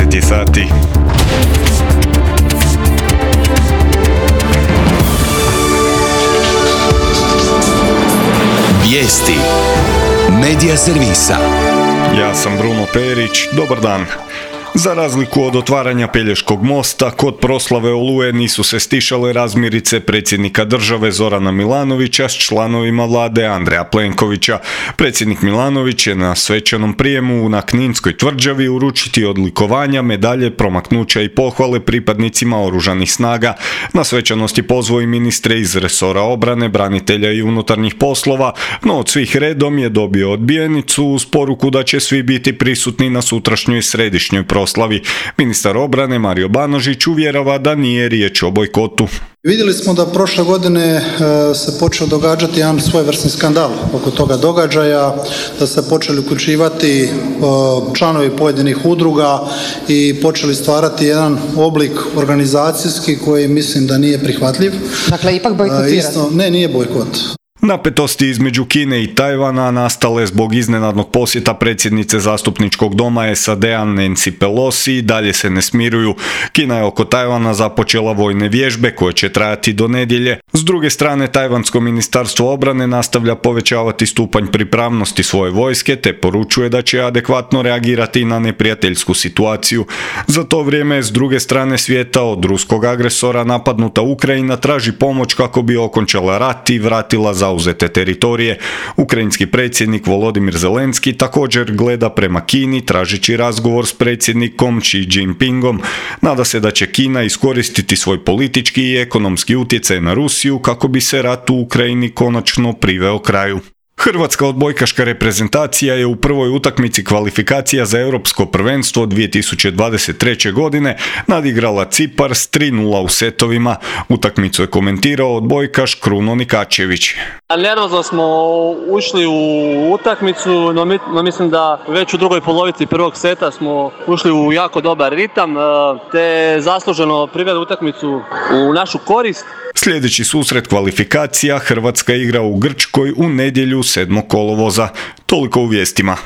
9 je sati. Vijesti Medija servisa. Ja sam Bruno Perić, dobar dan. Za razliku od otvaranja Pelješkog mosta, kod proslave Oluje nisu se stišale razmirice predsjednika države Zorana Milanovića s članovima vlade Andreja Plenkovića. Predsjednik Milanović je na svečanom prijemu na Kninskoj tvrđavi uručiti odlikovanja, medalje, promaknuća i pohvale pripadnicima oružanih snaga. Na svečanosti pozvao i ministre iz resora obrane, branitelja i unutarnjih poslova, no od svih redom je dobio odbijenicu uz poruku da će svi biti prisutni na sutrašnjoj središnjoj proslavi. Ministar obrane Mario Banožić uvjerava da nije riječ o bojkotu. Vidjeli smo da prošle godine se počeo događati jedan svojevrsni skandal oko toga događaja, da se počeli uključivati članovi pojedinih udruga i počeli stvarati jedan oblik organizacijski koji mislim da nije prihvatljiv. Dakle, ipak bojkotirati? Ne, nije bojkot. Napetosti između Kine i Tajvana nastale zbog iznenadnog posjeta predsjednice zastupničkog doma SAD-a Nancy Pelosi dalje se ne smiruju. Kina je oko Tajvana započela vojne vježbe koje će trajati do nedjelje. S druge strane, Tajvansko ministarstvo obrane nastavlja povećavati stupanj pripravnosti svoje vojske te poručuje da će adekvatno reagirati na neprijateljsku situaciju. Za to vrijeme, s druge strane svijeta, od ruskog agresora napadnuta Ukrajina traži pomoć kako bi okončala rat i vratila zauzete teritorije. Ukrajinski predsjednik Volodimir Zelenski također gleda prema Kini tražeći razgovor s predsjednikom Xi Jinpingom. Nada se da će Kina iskoristiti svoj politički i ekonomski utjecaj na Rusiju kako bi se rat u Ukrajini konačno priveo kraju. Hrvatska odbojkaška reprezentacija je u prvoj utakmici kvalifikacija za Europsko prvenstvo 2023. godine nadigrala Cipar s 3:0 u setovima. Utakmicu je komentirao odbojkaš Kruno Nikačević. Nervozno smo ušli u utakmicu, no mislim da već u drugoj polovici prvog seta smo ušli u jako dobar ritam, te zasluženo priveli utakmicu u našu korist. Sljedeći susret kvalifikacija Hrvatska igra u Grčkoj u nedjelju 7. kolovoza. Toliko u vijestima.